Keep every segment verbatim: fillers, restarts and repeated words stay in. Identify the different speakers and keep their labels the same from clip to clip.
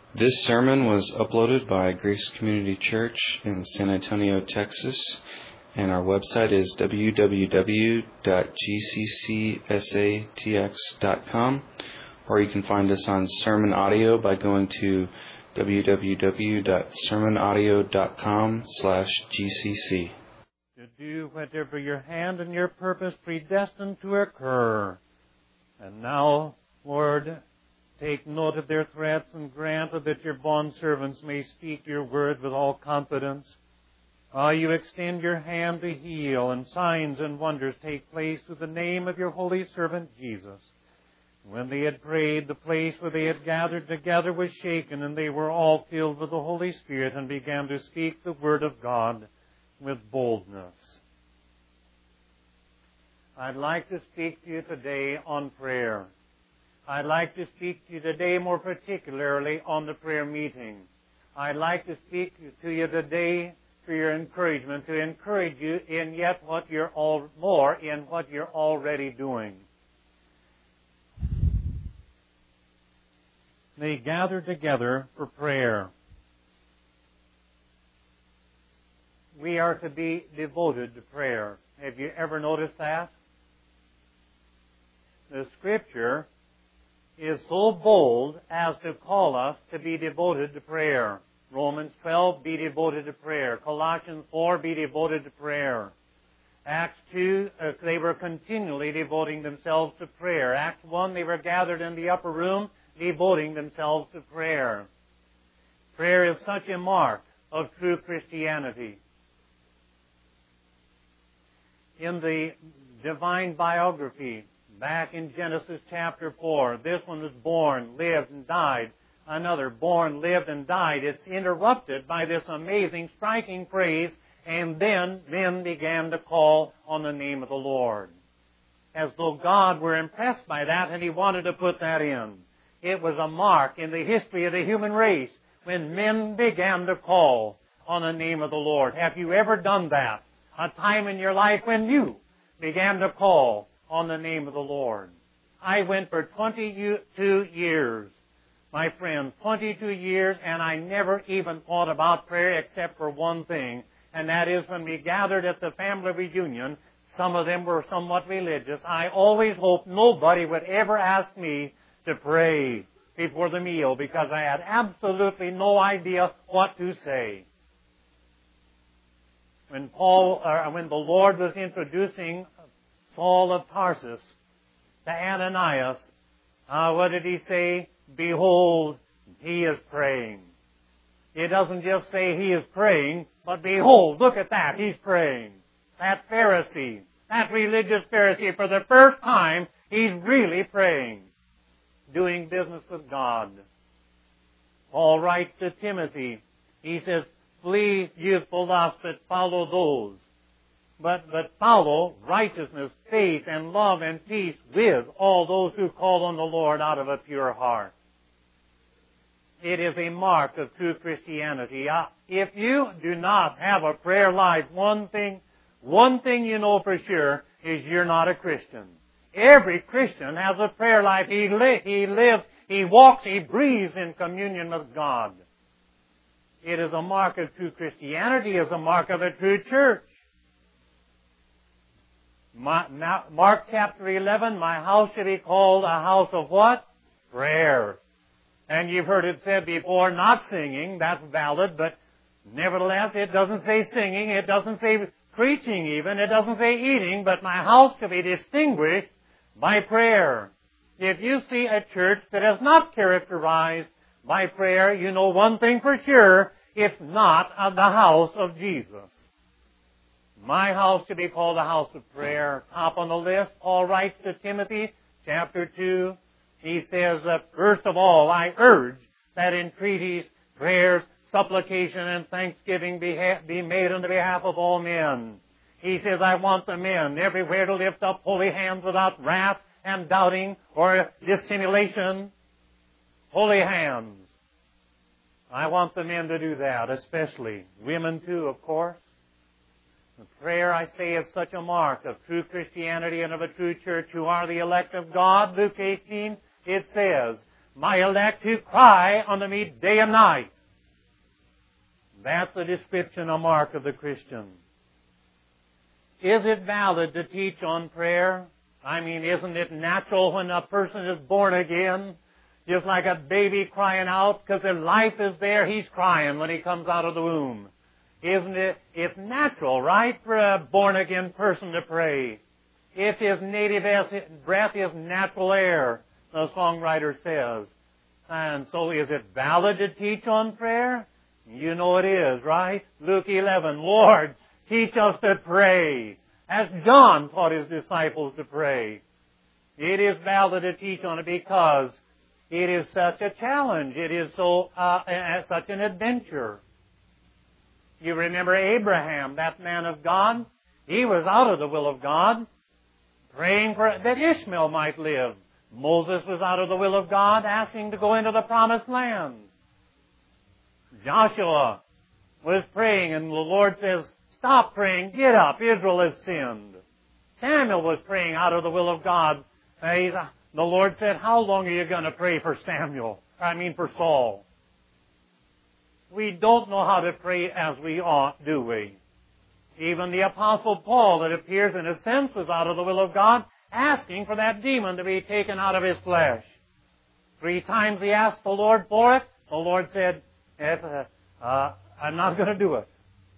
Speaker 1: This sermon was uploaded by Grace Community Church in San Antonio, Texas, and our website is w w w dot g c c s a t x dot com, or you can find us on Sermon Audio by going to w w w dot sermon audio dot com slash g c c.
Speaker 2: To do whatever your hand and your purpose predestined to occur. And now, Lord, take note of their threats and grant that your bondservants may speak your word with all confidence. While you extend your hand to heal, and signs and wonders take place through the name of your holy servant Jesus. When they had prayed, the place where they had gathered together was shaken, and they were all filled with the Holy Spirit and began to speak the word of God with boldness. I'd like to speak to you today on prayer. I'd like to speak to you today more particularly on the prayer meeting. I'd like to speak to you today for your encouragement, to encourage you in yet what you're all more in what you're already doing. They gathered together for prayer. We are to be devoted to prayer. Have you ever noticed that? The Scripture is so bold as to call us to be devoted to prayer. Romans twelve, be devoted to prayer. Colossians four, be devoted to prayer. Acts two, uh, they were continually devoting themselves to prayer. Acts one, they were gathered in the upper room, devoting themselves to prayer. Prayer is such a mark of true Christianity. In the divine biography, back in Genesis chapter four, this one was born, lived, and died. Another born, lived, and died. It's interrupted by this amazing, striking phrase, and then men began to call on the name of the Lord. As though God were impressed by that and He wanted to put that in. It was a mark in the history of the human race when men began to call on the name of the Lord. Have you ever done that? A time in your life when you began to call on the name of the Lord. I went for twenty-two years, my friend, twenty-two years, and I never even thought about prayer except for one thing, and that is when we gathered at the family reunion, some of them were somewhat religious. I always hoped nobody would ever ask me to pray before the meal because I had absolutely no idea what to say. When Paul, or when the Lord was introducing Saul of Tarsus to Ananias, uh, what did he say? Behold, he is praying. It doesn't just say he is praying, but behold, look at that, he's praying. That Pharisee, that religious Pharisee, for the first time, he's really praying, doing business with God. Paul writes to Timothy, he says, flee youthful lusts, but follow those. But, but follow righteousness, faith, and love, and peace with all those who call on the Lord out of a pure heart. It is a mark of true Christianity. Uh, if you do not have a prayer life, one thing, one thing you know for sure is you're not a Christian. Every Christian has a prayer life. He, li- he lives, he walks, he breathes in communion with God. It is a mark of true Christianity. It is a mark of a true church. My, now, Mark chapter eleven, my house shall be called a house of what? Prayer. And you've heard it said before, not singing. That's valid, but nevertheless, it doesn't say singing. It doesn't say preaching even. It doesn't say eating, but my house shall be distinguished by prayer. If you see a church that is not characterized by prayer, you know one thing for sure, it's not of the house of Jesus. My house should be called a house of prayer. Top on the list, Paul writes to Timothy, chapter two. He says, uh, first of all, I urge that entreaties, prayers, supplication, and thanksgiving be, ha- be made on the behalf of all men. He says, I want the men everywhere to lift up holy hands without wrath and doubting or dissimulation. Holy hands. I want the men to do that, especially. Women too, of course. The prayer, I say, is such a mark of true Christianity and of a true church who are the elect of God. Luke eighteen, it says, my elect who cry unto me day and night. That's the description, a mark of the Christian. Is it valid to teach on prayer? I mean, isn't it natural when a person is born again? Just like a baby crying out, because their life is there, he's crying when he comes out of the womb. Isn't it? It's natural, right, for a born-again person to pray. If his native breath is natural air, the songwriter says. And so is it valid to teach on prayer? You know it is, right? Luke eleven, Lord, teach us to pray, as John taught his disciples to pray. It is valid to teach on it because it is such a challenge. It is so uh, such an adventure. You remember Abraham, that man of God? He was out of the will of God, praying for that Ishmael might live. Moses was out of the will of God, asking to go into the promised land. Joshua was praying, and the Lord says, stop praying, get up, Israel has sinned. Samuel was praying out of the will of God. Uh, he's, uh, the Lord said, how long are you going to pray for Samuel? I mean for Saul. We don't know how to pray as we ought, do we? Even the Apostle Paul, it appears in a sense, was out of the will of God, asking for that demon to be taken out of his flesh. Three times he asked the Lord for it. The Lord said, uh, uh, I'm not going to do it.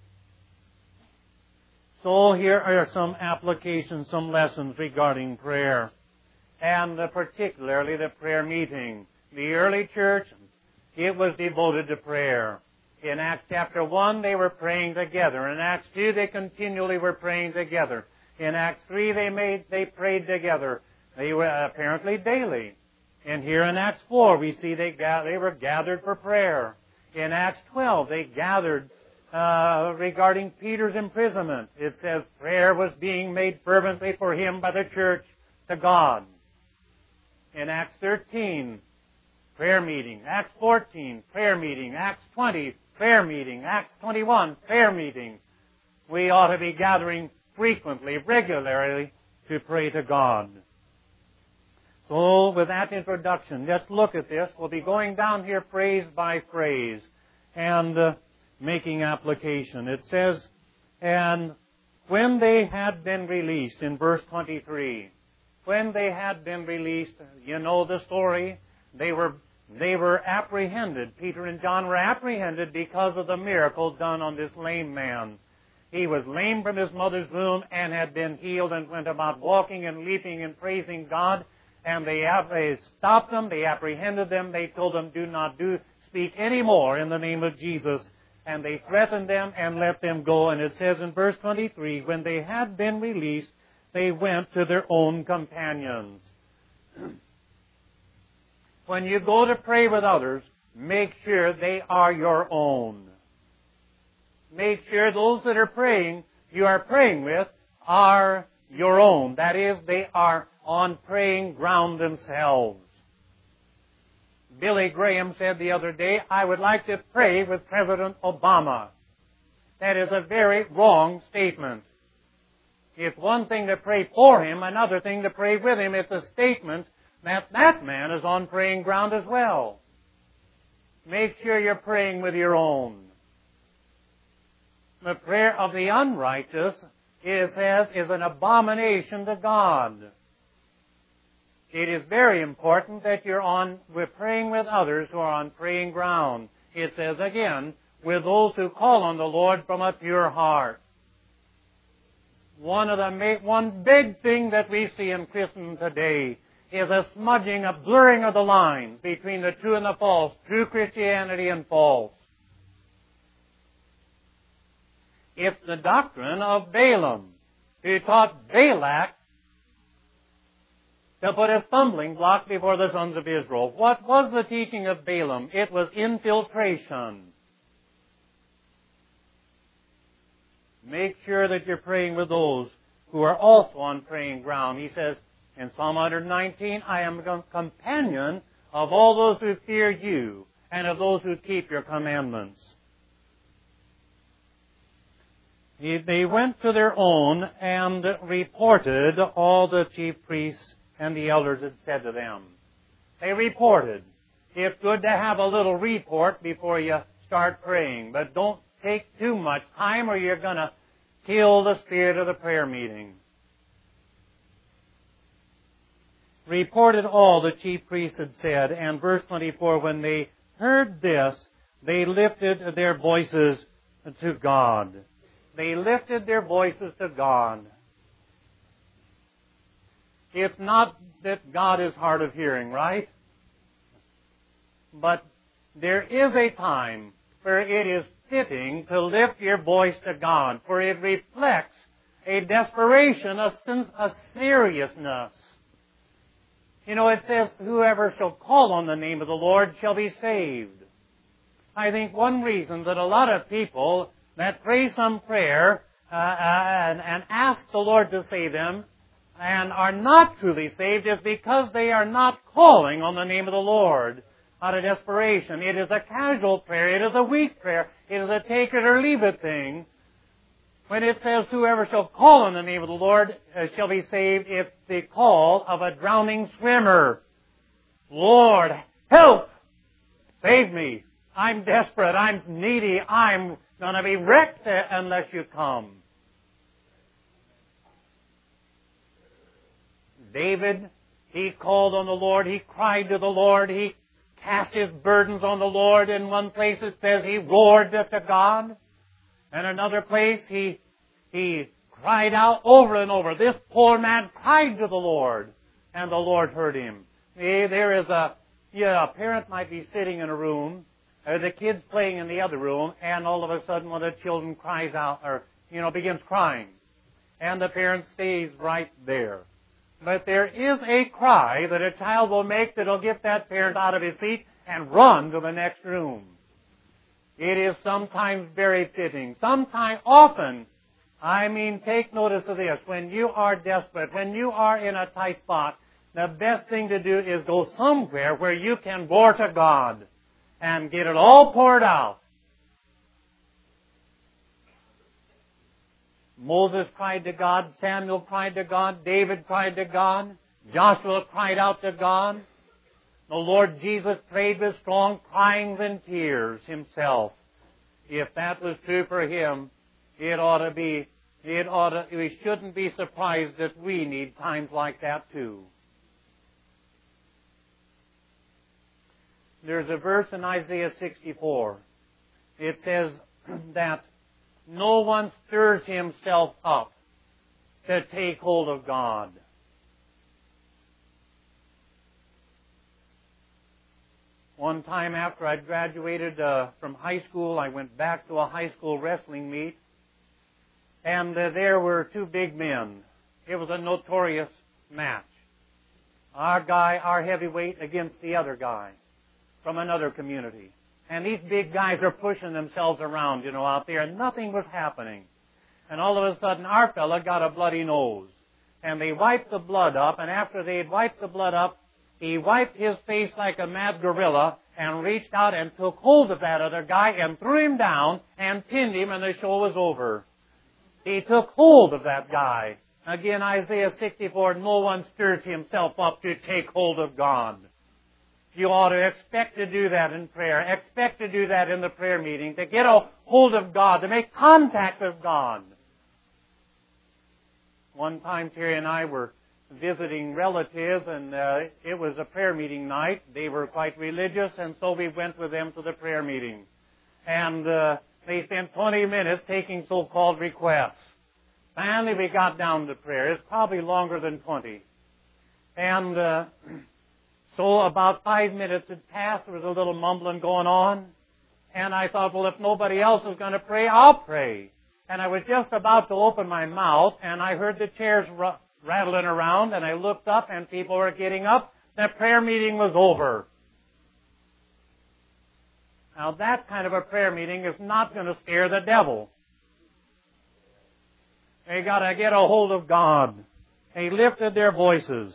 Speaker 2: So here are some applications, some lessons regarding prayer, and uh, particularly the prayer meeting. The early church, it was devoted to prayer. In Acts chapter one, they were praying together. In Acts two, they continually were praying together. In Acts three, they made they prayed together. They were apparently daily. And here in Acts four, we see they ga- they were gathered for prayer. In Acts twelve, they gathered uh, regarding Peter's imprisonment. It says prayer was being made fervently for him by the church to God. In Acts thirteen, prayer meeting. Acts fourteen, prayer meeting. Acts twenty, prayer meeting. Acts twenty-one, prayer meeting. We ought to be gathering frequently, regularly, to pray to God. So, with that introduction, let's look at this. We'll be going down here phrase by phrase and uh, making application. It says, and when they had been released, in verse twenty-three, when they had been released, you know the story, they were they were apprehended. Peter and John were apprehended because of the miracle done on this lame man. He was lame from his mother's womb and had been healed and went about walking and leaping and praising God. And they, they stopped them, they apprehended them, they told them, do not do speak any more in the name of Jesus. And they threatened them and let them go. And it says in verse twenty-three, when they had been released, they went to their own companions. When you go to pray with others, make sure they are your own. Make sure those that are praying, you are praying with, are your own. That is, they are on praying ground themselves. Billy Graham said the other day, I would like to pray with President Obama. That is a very wrong statement. It's one thing to pray for him, another thing to pray with him. It's a statement that that man is on praying ground as well. Make sure you're praying with your own. The prayer of the unrighteous, it says, is an abomination to God. It is very important that you're on, we're praying with others who are on praying ground. It says again, with those who call on the Lord from a pure heart. One of the, one big thing that we see in Christendom today is a smudging, a blurring of the lines between the true and the false, true Christianity and false. It's the doctrine of Balaam, who taught Balak to put a stumbling block before the sons of Israel. What was the teaching of Balaam? It was infiltration. Make sure that you're praying with those who are also on praying ground. He says in Psalm one nineteen, I am a companion of all those who fear you and of those who keep your commandments. They went to their own and reported all the chief priests and the elders had said to them. They reported. It's good to have a little report before you start praying, but don't take too much time or you're going to kill the spirit of the prayer meeting. Reported all the chief priests had said, and verse twenty-four, when they heard this, they lifted their voices to God. They lifted their voices to God. It's not that God is hard of hearing, right? But there is a time where it is fitting to lift your voice to God, for it reflects a desperation, a, sense, a seriousness. You know, it says, whoever shall call on the name of the Lord shall be saved. I think one reason that a lot of people that pray some prayer uh, and, and ask the Lord to save them and are not truly saved is because they are not calling on the name of the Lord out of desperation. It is a casual prayer. It is a weak prayer. It is a take it or leave it thing. When it says, whoever shall call on the name of the Lord uh, shall be saved, it's the call of a drowning swimmer. Lord, help! Save me! I'm desperate. I'm needy. I'm going to be wrecked unless you come. David, he called on the Lord. He cried to the Lord. He cast his burdens on the Lord. In one place it says he roared to God. In another place he, he cried out over and over. This poor man cried to the Lord, and the Lord heard him. There is a, yeah, a parent might be sitting in a room, Uh, the kid's playing in the other room, and all of a sudden one of the children cries out, or, you know, begins crying. And the parent stays right there. But there is a cry that a child will make that will get that parent out of his seat and run to the next room. It is sometimes very fitting. Sometimes, often, I mean, take notice of this. When you are desperate, when you are in a tight spot, the best thing to do is go somewhere where you can roar to God and get it all poured out. Moses cried to God, Samuel cried to God, David cried to God, Joshua cried out to God. The Lord Jesus prayed with strong cryings and tears himself. If that was true for him, it ought to be, it ought to, we shouldn't be surprised that we need times like that too. There's a verse in Isaiah sixty-four. It says that no one stirs himself up to take hold of God. One time after I'd graduated uh, from high school, I went back to a high school wrestling meet, and uh, there were two big men. It was a notorious match. Our guy, our heavyweight, against the other guy from another community. And these big guys are pushing themselves around, you know, out there, and nothing was happening. And all of a sudden, our fella got a bloody nose. And they wiped the blood up, and after they had wiped the blood up, he wiped his face like a mad gorilla and reached out and took hold of that other guy and threw him down and pinned him, and the show was over. He took hold of that guy. Again, Isaiah sixty-four, no one stirs himself up to take hold of God. You ought to expect to do that in prayer. Expect to do that in the prayer meeting, to get a hold of God, to make contact with God. One time, Terry and I were visiting relatives, and uh, it was a prayer meeting night. They were quite religious, and so we went with them to the prayer meeting. And uh, they spent twenty minutes taking so-called requests. Finally, we got down to prayer. It's probably longer than twenty. And uh, so about five minutes had passed. There was a little mumbling going on. And I thought, well, if nobody else is going to pray, I'll pray. And I was just about to open my mouth, and I heard the chairs r- rattling around, and I looked up, and people were getting up. The prayer meeting was over. Now, that kind of a prayer meeting is not going to scare the devil. They got to get a hold of God. They lifted their voices.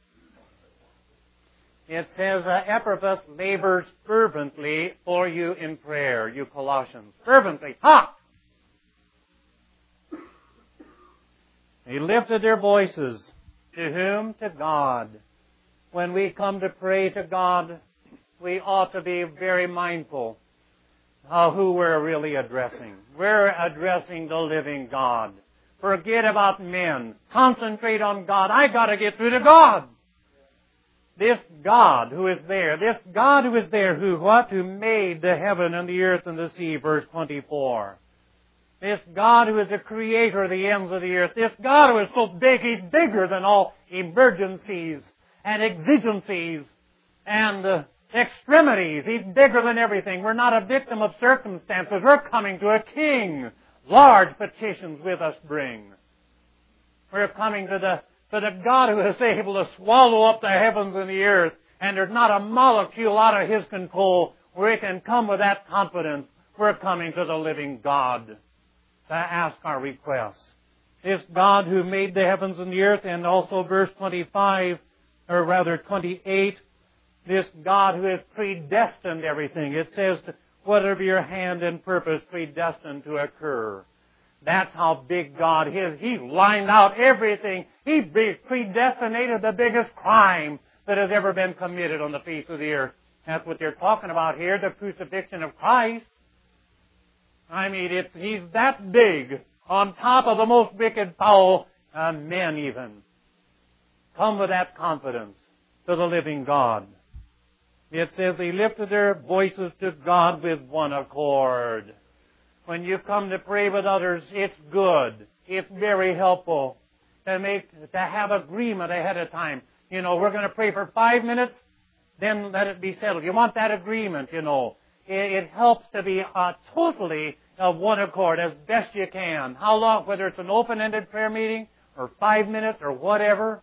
Speaker 2: It says, uh, Epaphras labors fervently for you in prayer, you Colossians. Fervently. Ha! They lifted their voices. To whom? To God. When we come to pray to God, we ought to be very mindful of who we're really addressing. We're addressing the living God. Forget about men. Concentrate on God. I got to get through to God. This God who is there, this God who is there, who what? Who made the heaven and the earth and the sea, verse twenty-four. This God who is the creator of the ends of the earth. This God who is so big, He's bigger than all emergencies and exigencies and uh, extremities. He's bigger than everything. We're not a victim of circumstances. We're coming to a King. Large petitions with us bring. We're coming to the to the God who is able to swallow up the heavens and the earth, and there's not a molecule out of His control where He can come with that confidence. We're coming to the living God to ask our requests. This God who made the heavens and the earth, and also verse twenty-five, or rather twenty-eight, this God who has predestined everything. It says, whatever your hand and purpose predestined to occur. That's how big God is. He lined out everything. He predestinated the biggest crime that has ever been committed on the face of the earth. That's what they're talking about here, the crucifixion of Christ. I mean, it's, He's that big, on top of the most wicked, foul uh, men even. Come with that confidence to the living God. It says they lifted their voices to God with one accord. When you come to pray with others, it's good. It's very helpful to make, to have agreement ahead of time. You know, we're going to pray for five minutes, then let it be settled. You want that agreement, you know. It, it helps to be uh, totally of one accord as best you can. How long, whether it's an open-ended prayer meeting or five minutes or whatever.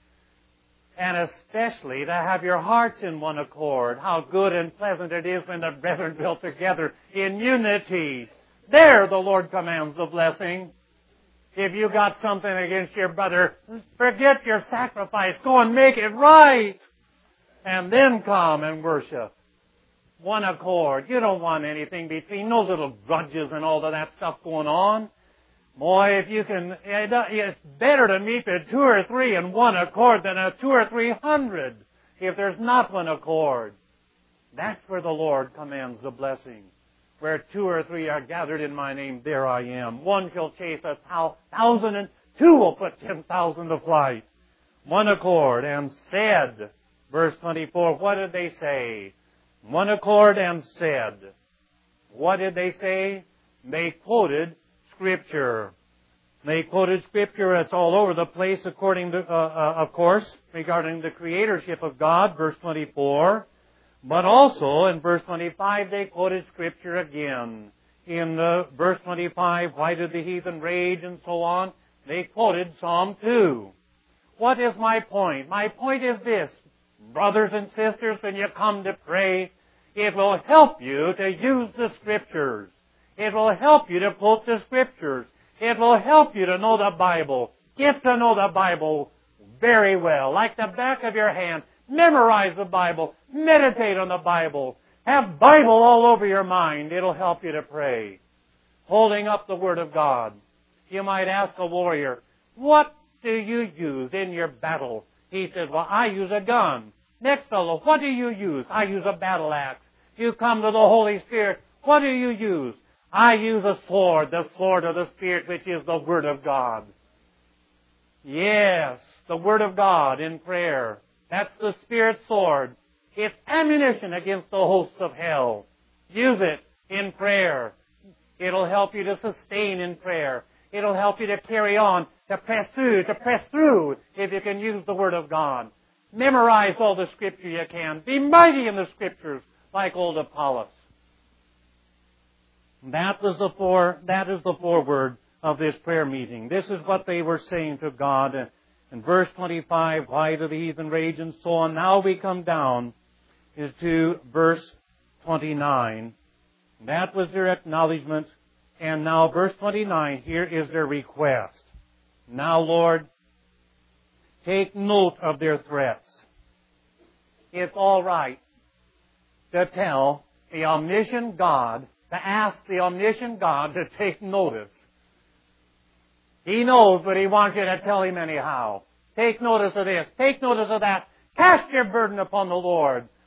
Speaker 2: And especially to have your hearts in one accord. How good and pleasant it is when the brethren dwell together in unity. There the Lord commands the blessing. If you got something against your brother, forget your sacrifice. Go and make it right. And then come and worship. One accord. You don't want anything between, no little grudges and all of that stuff going on. Boy, if you can, it's better to meet the two or three in one accord than a two or three hundred if there's not one accord. That's where the Lord commands the blessing. Where two or three are gathered in my name, there I am. One shall chase a thousand, and two will put ten thousand to flight. One accord, and said, verse twenty-four, what did they say? One accord and said. What did they say? They quoted Scripture. They quoted Scripture. It's all over the place, according to, uh, uh, of course, regarding the creatorship of God, verse twenty-four. But also, in verse twenty-five, they quoted Scripture again. In uh, verse twenty-five, why did the heathen rage and so on? They quoted Psalm two. What is my point? My point is this. Brothers and sisters, when you come to pray, it will help you to use the Scriptures. It will help you to quote the Scriptures. It will help you to know the Bible. Get to know the Bible very well, like the back of your hand. Memorize the Bible. Meditate on the Bible. Have Bible all over your mind. It'll help you to pray. Holding up the Word of God. You might ask a warrior, what do you use in your battle? He says, well, I use a gun. Next fellow, what do you use? I use a battle axe. You come to the Holy Spirit. What do you use? I use a sword, the sword of the Spirit, which is the Word of God. Yes, the Word of God in prayer. That's the Spirit's sword. It's ammunition against the hosts of hell. Use it in prayer. It'll help you to sustain in prayer. It'll help you to carry on, to press through, to press through if you can use the Word of God. Memorize all the Scripture you can. Be mighty in the Scriptures like old Apollos. That was the fore, that is the foreword of this prayer meeting. This is what they were saying to God. In verse twenty-five, why do the heathen rage and so on? Now we come down to verse twenty-nine. That was their acknowledgement. And now verse twenty-nine, here is their request. Now, Lord, take note of their threats. It's all right to tell the omniscient God, to ask the omniscient God to take notice. He knows, but He wants you to tell Him anyhow. Take notice of this. Take notice of that. Cast your burden upon the Lord.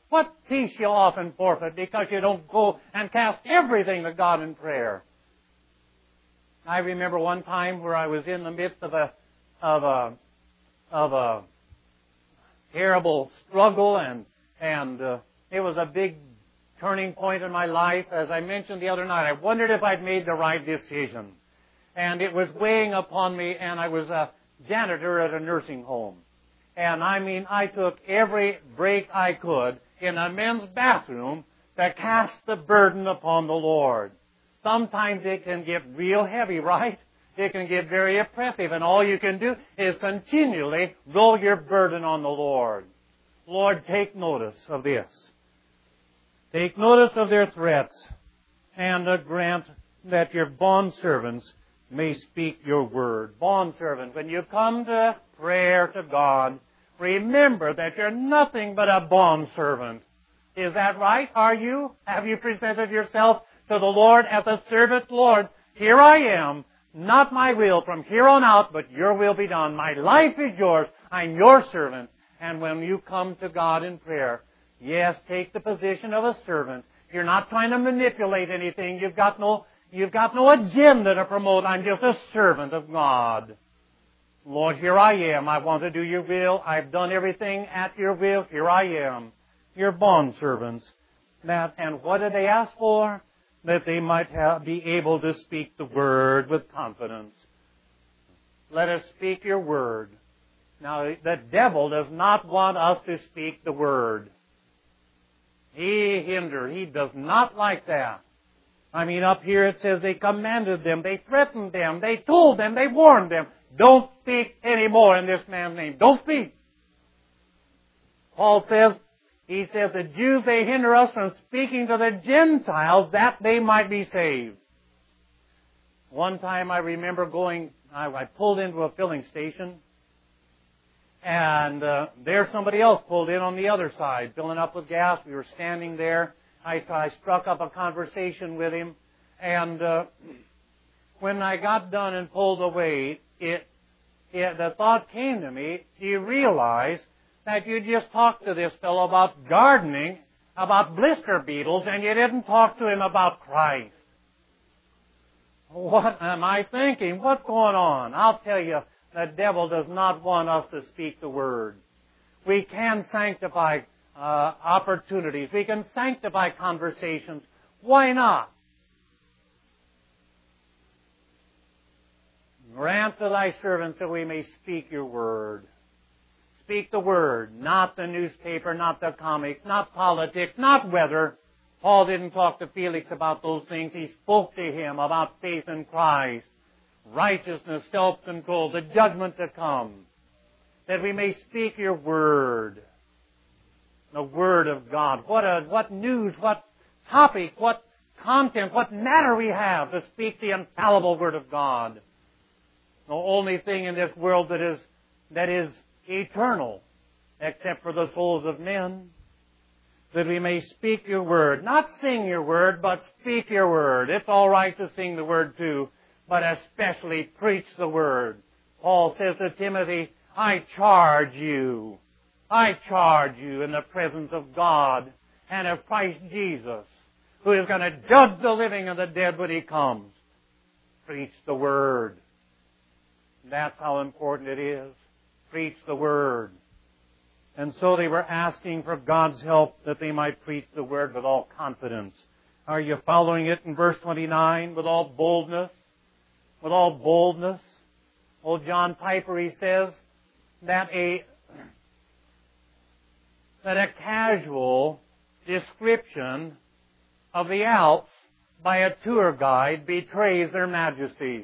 Speaker 2: What peace you often forfeit because you don't go and cast everything to God in prayer. I remember one time where I was in the midst of a of a of a terrible struggle, and and uh, it was a big turning point in my life. As I mentioned the other night, I wondered if I'd made the right decision, and it was weighing upon me. And I was a janitor at a nursing home, and I mean, I took every break I could in a men's bathroom to cast the burden upon the Lord. Sometimes it can get real heavy, right? It can get very oppressive, and all you can do is continually roll your burden on the Lord. Lord, take notice of this. Take notice of their threats, and uh, grant that your bondservants may speak your word. Bondservant, when you come to prayer to God, remember that you're nothing but a bondservant. Is that right? Are you? Have you presented yourself to the Lord as a servant? Lord, here I am, not my will from here on out, but your will be done. My life is yours. I'm your servant. And when you come to God in prayer, yes, take the position of a servant. You're not trying to manipulate anything. You've got no, you've got no agenda to promote. I'm just a servant of God. Lord, here I am. I want to do your will. I've done everything at your will. Here I am. Your bondservants. That, and what did they ask for? That they might have, be able to speak the word with confidence. Let us speak your word. Now, the devil does not want us to speak the word. He hinders. He does not like that. I mean, up here it says they commanded them, they threatened them, they told them, they warned them. Don't speak anymore in this man's name. Don't speak. Paul says, he says, the Jews, they hinder us from speaking to the Gentiles that they might be saved. One time I remember going, I, I pulled into a filling station, and uh, there somebody else pulled in on the other side, filling up with gas. We were standing there. I, I struck up a conversation with him, and uh, when I got done and pulled away, it, it, the thought came to me, do you realize that you just talked to this fellow about gardening, about blister beetles, and you didn't talk to him about Christ? What am I thinking? What's going on? I'll tell you, the devil does not want us to speak the word. We can sanctify uh, opportunities. We can sanctify conversations. Why not? Grant to thy servants that we may speak your word. Speak the word, not the newspaper, not the comics, not politics, not weather. Paul didn't talk to Felix about those things. He spoke to him about faith in Christ, righteousness, self-control, the judgment to come. That we may speak your word, the word of God. What a, what news, what topic, what content, what matter we have to speak the infallible word of God. The only thing in this world that is, that is eternal, except for the souls of men, that we may speak your word. Not sing your word, but speak your word. It's all right to sing the word too, but especially preach the word. Paul says to Timothy, I charge you, I charge you in the presence of God and of Christ Jesus, who is going to judge the living and the dead when He comes. Preach the word. That's how important it is. Preach the word. And so they were asking for God's help that they might preach the word with all confidence. Are you following it in verse twenty-nine? With all boldness. With all boldness. Old John Piper, he says that a, that a casual description of the Alps by a tour guide betrays their majesty.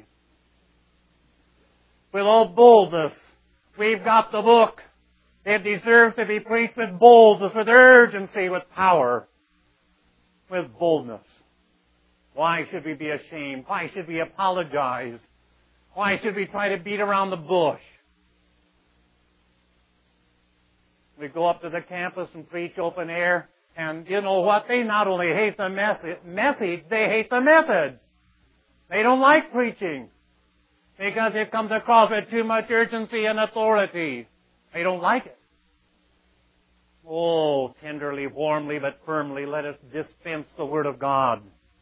Speaker 2: With all boldness. We've got the book. It deserves to be preached with boldness, with urgency, with power, with boldness. Why should we be ashamed? Why should we apologize? Why should we try to beat around the bush? We go up to the campus and preach open air, and you know what? They not only hate the message, they hate the method. They don't like preaching because it comes across with too much urgency and authority. They don't like it. Oh, tenderly, warmly, but firmly, let us dispense the Word of God.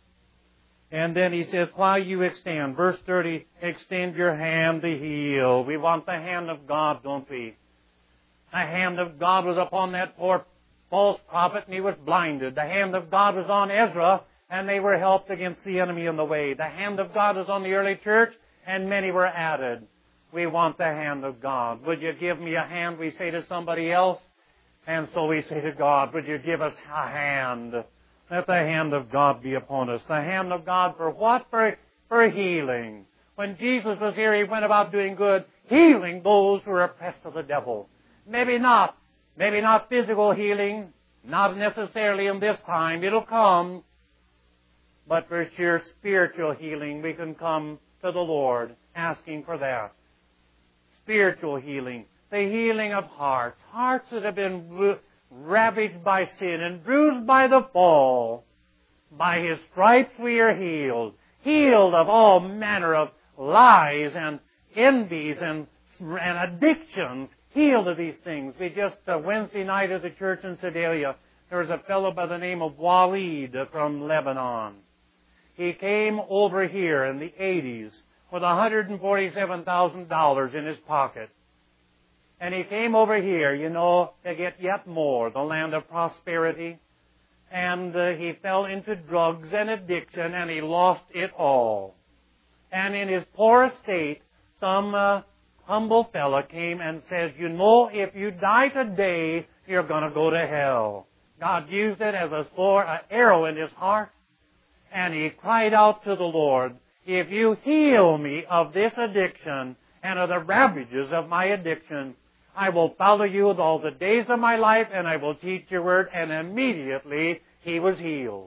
Speaker 2: And then he says, while you extend, verse thirty, extend your hand to heal. We want the hand of God, don't we? The hand of God was upon that poor false prophet, and he was blinded. The hand of God was on Ezra, and they were helped against the enemy in the way. The hand of God was on the early church, and many were added. We want the hand of God. Would you give me a hand, we say to somebody else? And so we say to God, would you give us a hand? Let the hand of God be upon us. The hand of God for what? For, for healing. When Jesus was here, He went about doing good, healing those who are oppressed of the devil. Maybe not. Maybe not physical healing. Not necessarily in this time. It'll come. But for sheer spiritual healing, we can come to the Lord asking for that. Spiritual healing. The healing of hearts. Hearts that have been ravaged by sin and bruised by the fall. By His stripes we are healed. Healed of all manner of lies and envies and, and addictions. Healed of these things. We just, uh, Wednesday night at the church in Sedalia, there was a fellow by the name of Waleed from Lebanon. He came over here in the eighties with one hundred forty-seven thousand dollars in his pocket. And he came over here, you know, to get yet more, the land of prosperity. And uh, he fell into drugs and addiction, and he lost it all. And in his poor estate, some uh, humble fella came and says, you know, if you die today, you're going to go to hell. God used it as a sword, an arrow in his heart. And he cried out to the Lord, if you heal me of this addiction and of the ravages of my addiction, I will follow you all the days of my life, and I will teach your word. And immediately he was healed.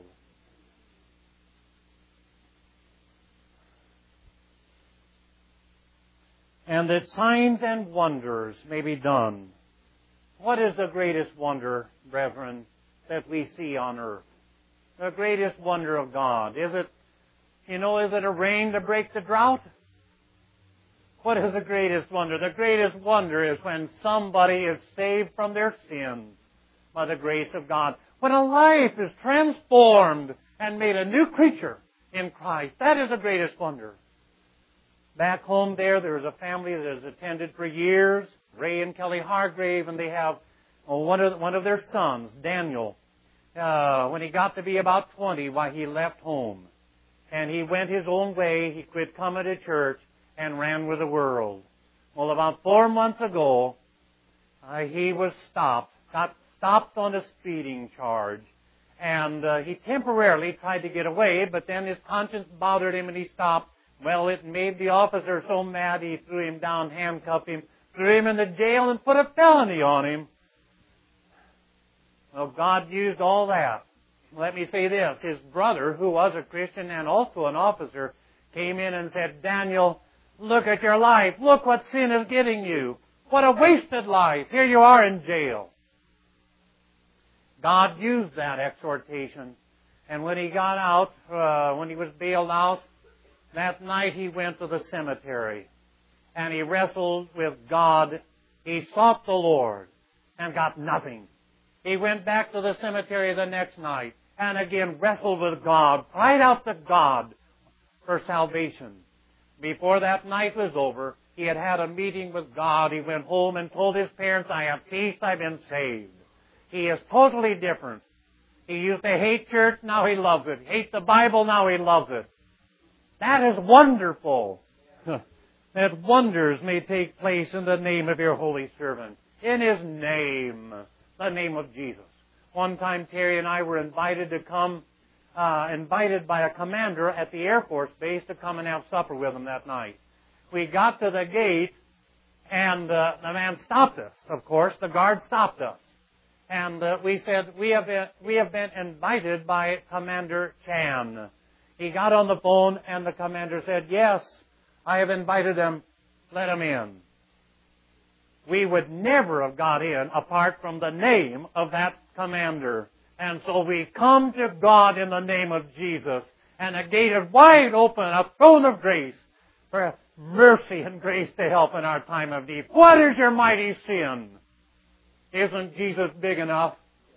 Speaker 2: And that signs and wonders may be done. What is the greatest wonder, brethren, that we see on earth? The greatest wonder of God. Is it, you know, is it a rain to break the drought? What is the greatest wonder? The greatest wonder is when somebody is saved from their sins by the grace of God. When a life is transformed and made a new creature in Christ. That is the greatest wonder. Back home there, there is a family that has attended for years, Ray and Kelly Hargrave, and they have oh, one of one of their sons, Daniel. Uh, when he got to be about twenty, why he left home. And he went his own way. He quit coming to church and ran with the world. Well, about four months ago, uh, he was stopped, got stopped on a speeding charge. And uh, he temporarily tried to get away, but then his conscience bothered him and he stopped. Well, it made the officer so mad he threw him down, handcuffed him, threw him in the jail and put a felony on him. Well, God used all that. Let me say this. His brother, who was a Christian and also an officer, came in and said, Daniel, look at your life. Look what sin is getting you. What a wasted life. Here you are in jail. God used that exhortation. And when he got out, uh, when he was bailed out, that night he went to the cemetery. And he wrestled with God. He sought the Lord and got nothing. He went back to the cemetery the next night and again wrestled with God, cried out to God for salvation. Before that night was over, he had had a meeting with God. He went home and told his parents, I have peace, I've been saved. He is totally different. He used to hate church, now he loves it. Hate the Bible, now he loves it. That is wonderful. That wonders may take place in the name of your holy servant. In His name. The name of Jesus. One time Terry and I were invited to come, uh, invited by a commander at the Air Force Base to come and have supper with him that night. We got to the gate and uh, the man stopped us, of course. The guard stopped us. And uh, we said, we have, been, we have been invited by Commander Chan. He got on the phone and the commander said, yes, I have invited them. Let them in. We would never have got in apart from the name of that commander. And so we come to God in the name of Jesus. And a gate is wide open, a throne of grace for mercy and grace to help in our time of need. What is your mighty sin? Isn't Jesus big enough?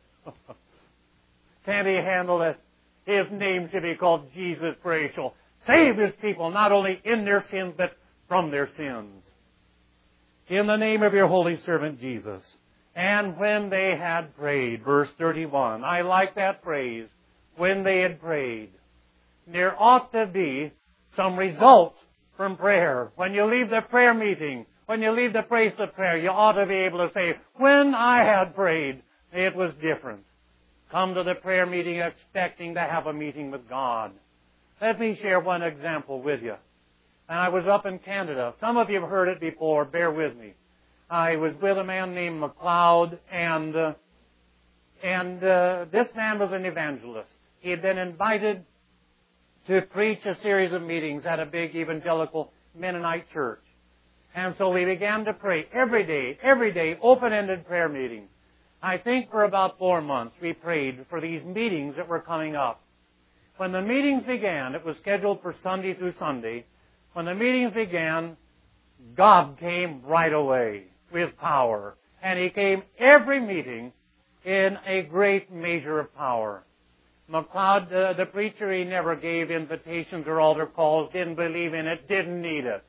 Speaker 2: Can't He handle it? His name should be called Jesus, for He shall save His people, not only in their sins, but from their sins. In the name of your holy servant Jesus. And when they had prayed, verse thirty-one, I like that phrase, when they had prayed. There ought to be some results from prayer. When you leave the prayer meeting, when you leave the place of prayer, you ought to be able to say, when I had prayed, it was different. Come to the prayer meeting expecting to have a meeting with God. Let me share one example with you. And I was up in Canada. Some of you have heard it before. Bear with me. I was with a man named MacLeod, and uh, and uh, this man was an evangelist. He had been invited to preach a series of meetings at a big evangelical Mennonite church. And so we began to pray every day, every day, open-ended prayer meeting. I think for about four months we prayed for these meetings that were coming up. When the meetings began, it was scheduled for Sunday through Sunday. When the meetings began, God came right away with power. And He came every meeting in a great measure of power. MacLeod, uh, the preacher, he never gave invitations or altar calls, didn't believe in it, didn't need it.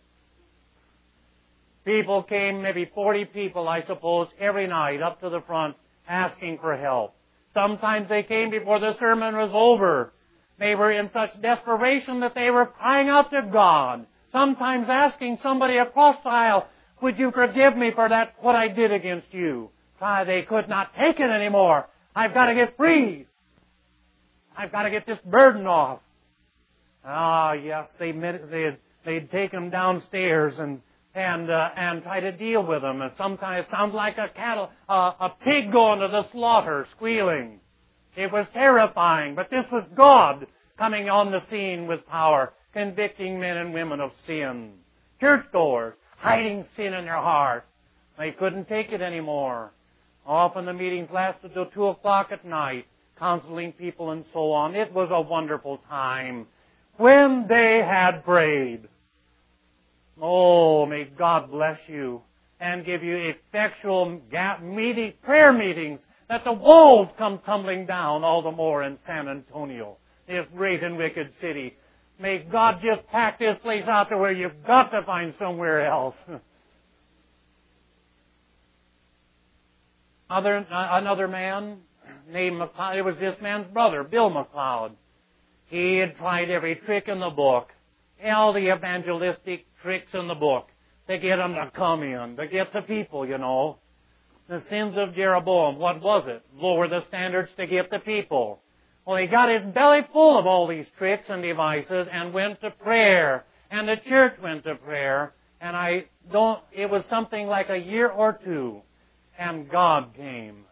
Speaker 2: People came, maybe forty people, I suppose, every night up to the front asking for help. Sometimes they came before the sermon was over. They were in such desperation that they were crying out to God. Sometimes asking somebody across the aisle, would you forgive me for that, what I did against you? Why, they could not take it anymore. I've got to get free. I've got to get this burden off. Ah, yes, they they'd, they'd take them downstairs and and uh, and try to deal with them. And sometimes it sounds like a cattle, uh, a pig going to the slaughter, squealing. It was terrifying, but this was God coming on the scene with power, convicting men and women of sin. Churchgoers hiding sin in their heart. They couldn't take it anymore. Often the meetings lasted till two o'clock at night, counseling people and so on. It was a wonderful time. When they had prayed. Oh, may God bless you and give you effectual meeting, prayer meetings that the walls come tumbling down all the more in San Antonio, this great and wicked city. May God just pack this place out to where you've got to find somewhere else. Other, another man named MacLeod, it was this man's brother, Bill MacLeod. He had tried every trick in the book, all the evangelistic tricks in the book to get them to come in, to get the people, you know. The sins of Jeroboam, what was it? Lower the standards to get the people. Well, he got his belly full of all these tricks and devices and went to prayer. And the church went to prayer. And I don't, it was something like a year or two. And God came.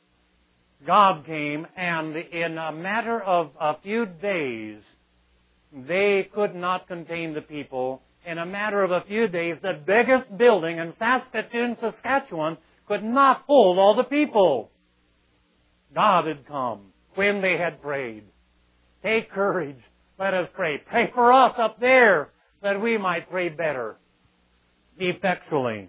Speaker 2: God came, and in a matter of a few days, they could not contain the people. In a matter of a few days, the biggest building in Saskatoon, Saskatchewan, could not hold all the people. God had come when they had prayed. Take courage. Let us pray. Pray for us up there that we might pray better, effectually.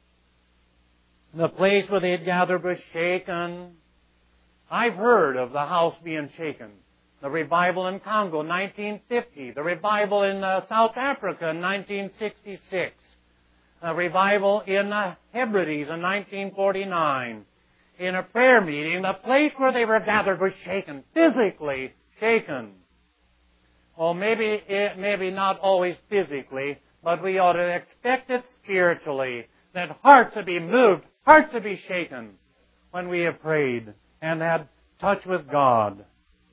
Speaker 2: The place where they had gathered was shaken. I've heard of the house being shaken. The revival in Congo, nineteen fifty. The revival in uh, South Africa, nineteen sixty-six. A revival in the Hebrides in nineteen forty-nine. In a prayer meeting, the place where they were gathered was shaken, physically shaken. Well, maybe it, maybe not always physically, but we ought to expect it spiritually, that hearts would be moved, hearts would be shaken when we have prayed and had touch with God.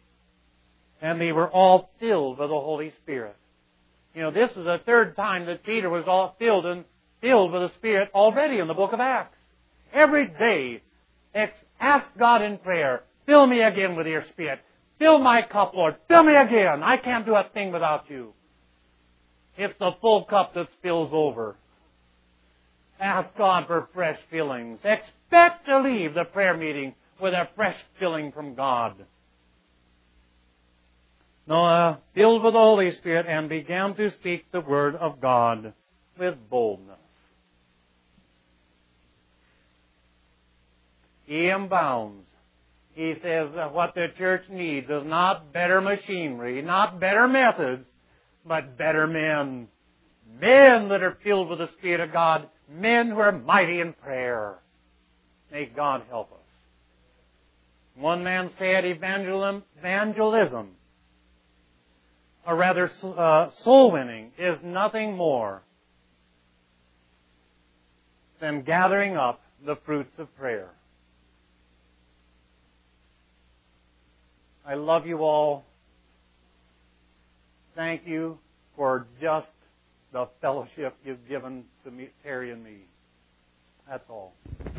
Speaker 2: And they were all filled with the Holy Spirit. You know, this is the third time that Peter was all filled and filled with the Spirit already in the book of Acts. Every day, ask God in prayer, fill me again with your Spirit. Fill my cup, Lord. Fill me again. I can't do a thing without you. It's the full cup that spills over. Ask God for fresh fillings. Expect to leave the prayer meeting with a fresh filling from God. Noah, filled with the Holy Spirit, and began to speak the word of God with boldness. E M Bounds. He says that what the church needs is not better machinery, not better methods, but better men. Men that are filled with the Spirit of God. Men who are mighty in prayer. May God help us. One man said evangelism, evangelism or rather uh, soul winning, is nothing more than gathering up the fruits of prayer. I love you all. Thank you for just the fellowship you've given to me, Terry and me. That's all.